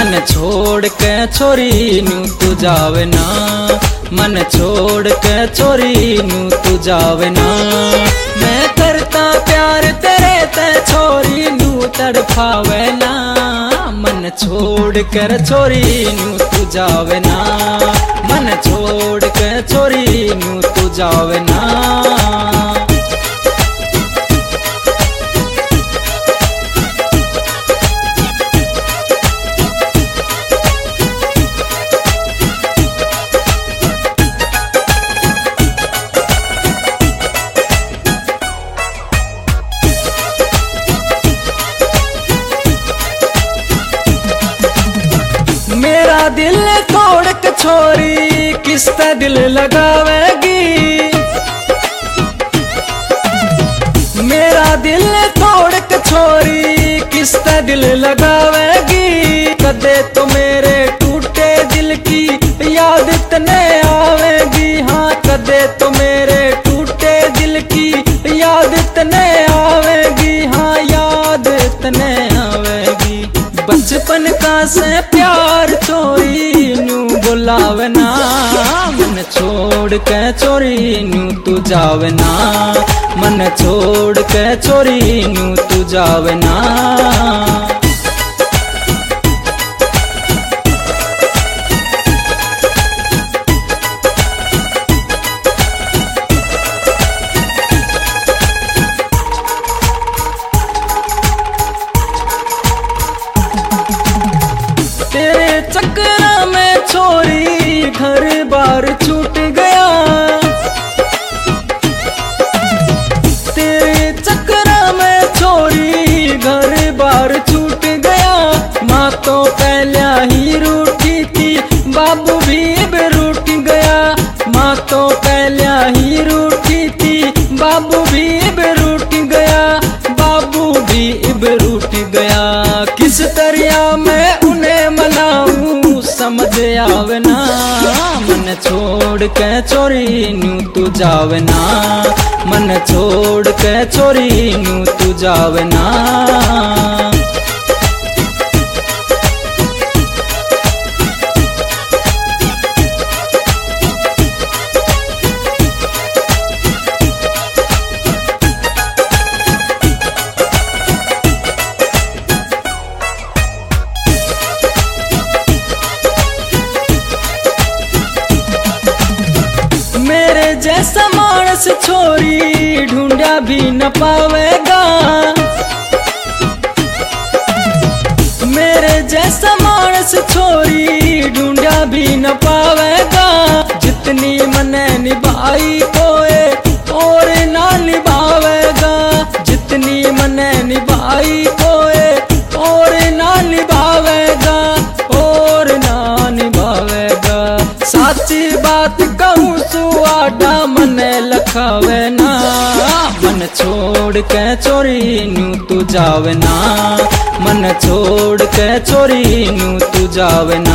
मन छोड़ के छोरी नू तू जावे ना, मन छोड़ के छोरी नू तू जावे ना। मैं करता प्यार तेरे ते छोरी नू तड़पावे ना, मन छोड़ कर छोरी नू तू जावे ना, मन छोड़ के छोरी नू तू जावे ना। मेरा दिल तोड़ के छोरी किस पे दिल लगावेगी, मेरा दिल तोड़ के छोरी किस पे दिल लगावेगी। कदे तो मेरे टूटे दिल की याद इतने आवेगी, हाँ कदे तो मेरे टूटे दिल की याद इतने आवेगी, हाँ याद इतने आवेगी। बचपन का से प्यार छोरी नू बुलावे ना, मन छोड़ के छोरी नू तू जावे ना, मन छोड़ के छोरी नू तू जावे ना। तेरे चक्कर में छोरी घर बार छूट गया, तेरे चक्कर में छोरी घर बार छूट गया। माँ तो पहले ही रूठी थी, बाबू भी अब रूठ गया, माँ तो पहले ही रूठी थी, बाबू भी अब रूठ गया, बाबू भी अब रूठ गया। किस तरह मैं उन्हें मनाऊं समझ आवे ना, मन छोड़ के छोरी नू तू जावे ना, मन छोड़ के छोरी नू तू जावे ना। मेरे जैसा मानस छोरी ढूंढा भी न पावेगा, मेरे जैसा मानस छोरी ढूंढा भी न पावेगा। जितनी मने निभाई कोई और ना निभावेगा, जितनी मने निभाई कोई और ना निभावेगा, और ना निभावेगा। साची बात कहूँ सुआडा मने लखावे ना, मन छोड़ के छोरी नू तू जावे ना, मन छोड़ के छोरी नू तू जावे ना।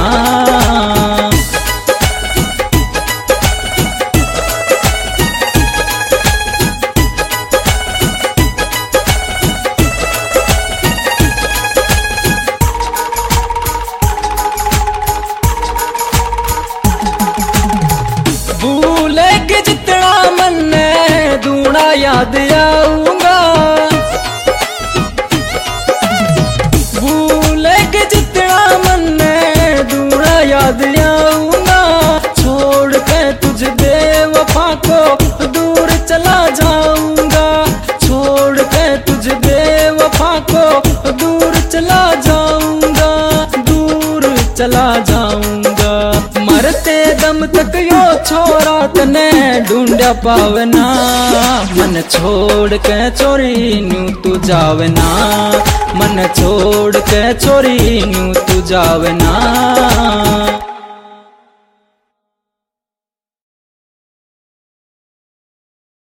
भूलेगी जितना मन्ने दूना याद आऊंगा, भूलेगी जितना मन्ने दूना याद आऊंगा। छोड़ के तुझ बेवफा को दूर चला जाऊंगा, छोड़ के तुझ बेवफा को दूर चला जाऊंगा, दूर चला जाऊंगा। मरते दम तक यो छोरा तने ढूंढा पावे ना, मन छोड़ के छोरी नू तू जावे ना, मन छोड़ के छोरी नू तू जावे ना।